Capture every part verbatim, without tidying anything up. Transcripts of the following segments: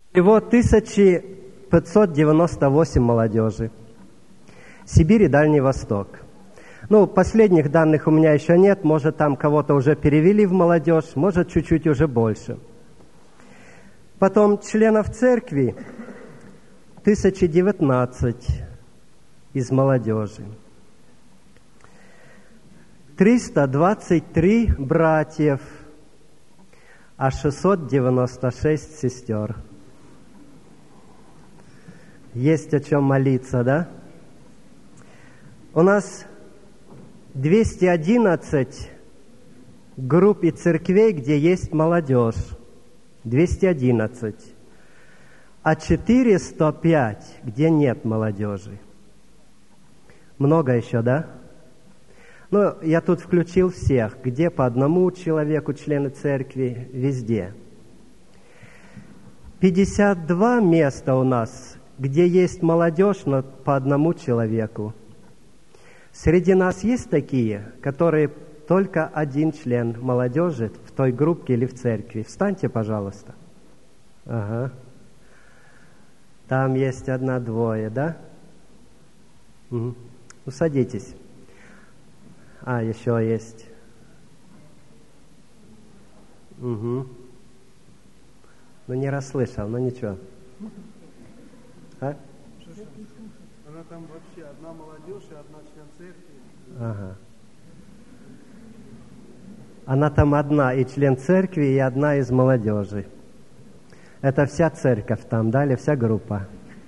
Всего тысяча пятьсот девяносто восемь молодежи. Сибирь и Дальний Восток. Ну, последних данных у меня еще нет. Может, там кого-то уже перевели в молодежь, может, чуть-чуть уже больше. Потом членов церкви тысяча девятнадцать из молодежи. триста двадцать три братьев, а шестьсот девяносто шесть сестер. Есть о чем молиться, да? У нас двести одиннадцать групп и церквей, где есть молодежь. двести одиннадцать. А четыреста пять, где нет молодежи. Много еще, да? Ну, я тут включил всех, где по одному человеку члены церкви, везде. пятьдесят два места у нас, где есть молодежь, но по одному человеку. Среди нас есть такие, которые только один член молодежи в той группе или в церкви. Встаньте, пожалуйста. Ага. Там есть одна-двое, да? Угу. Ну, садитесь. А, еще есть. Угу. Ну, не расслышал, но ничего. А? Она там вообще одна молодежь и одна член церкви. Ага. Она там одна и член церкви, и одна из молодежи. Это вся церковь там, да, или вся группа?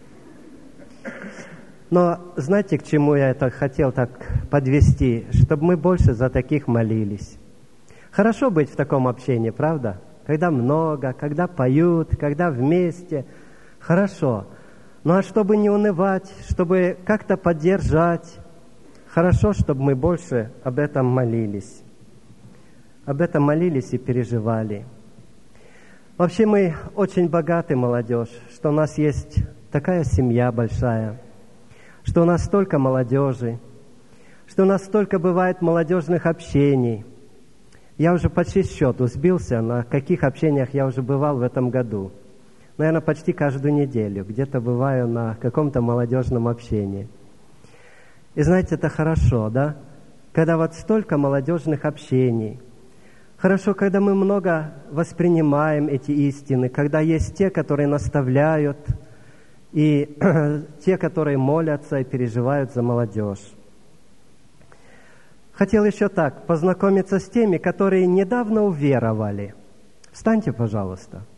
Но знаете, к чему я это хотел так подвести? Чтобы мы больше за таких молились. Хорошо быть в таком общении, правда? Когда много, когда поют, когда вместе. Хорошо. Ну а чтобы не унывать, чтобы как-то поддержать, хорошо, чтобы мы больше об этом молились. Об этом молились и переживали. Вообще мы очень богаты, молодежь, что у нас есть такая семья большая, что у нас столько молодежи, что у нас столько бывает молодежных общений. Я уже почти счету сбился, на каких общениях я уже бывал в этом году. Наверное, почти каждую неделю где-то бываю на каком-то молодежном общении. И знаете, это хорошо, да? Когда вот столько молодежных общений. Хорошо, когда мы много воспринимаем эти истины, когда есть те, которые наставляют, и те, которые молятся и переживают за молодежь. Хотел еще так, познакомиться с теми, которые недавно уверовали. Встаньте, пожалуйста.